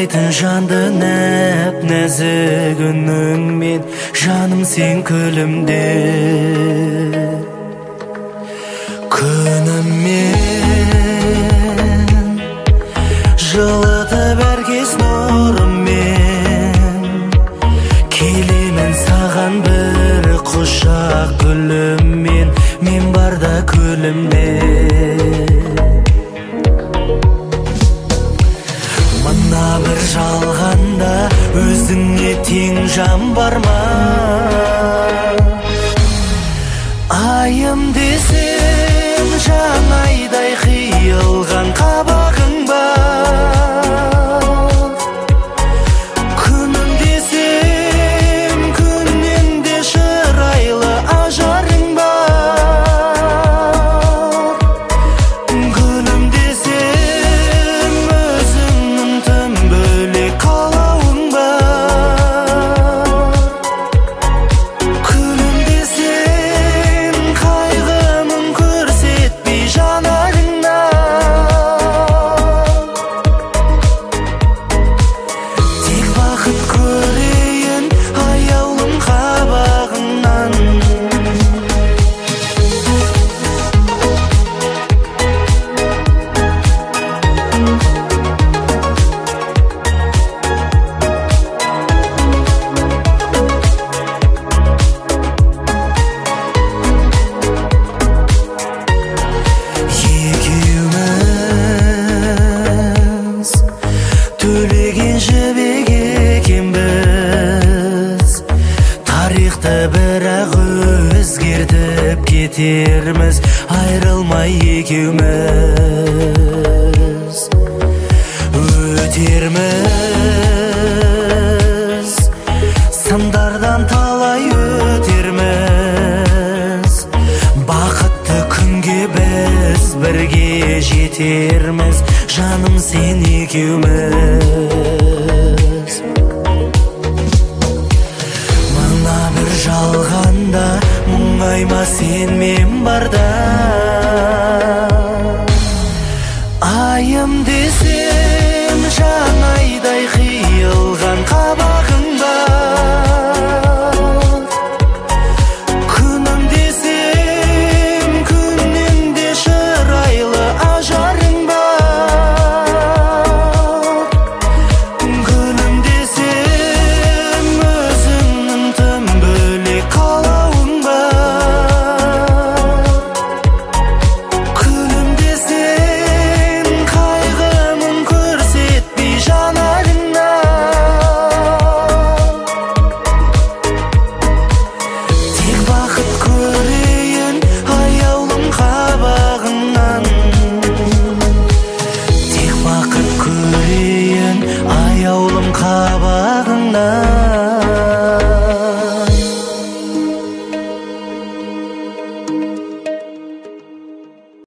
Айлайтын жанды нәп-нәзік үніңмен, жаным сен күлімде. Күніммен жылытып әр кез нұрыммен, келемін саған бір құшақ гүліммен, мен барда күлімде. Мына бір жалғанда өзіңе тең жан бар ма? Айым десем жаңайдай қиылған қабағың бар. Күнім десем күннен де шырайлы ажарың бар. Гүлім десем өзіңнің тым бөлек қалауың бар. Күлім десем қайғымын көрсетпей жанарыңа. Тек бақыт көрейін аяулым қабағыңнан. Екеуміз төлеген жібек екенбіз, тарихты бірақ өзгертіп кетерміз, айрылмай екеуміз өтерміз, сындардан талай өтерміз, бақытты күнге біз бірге жетерміз, жаным сен екеуміз.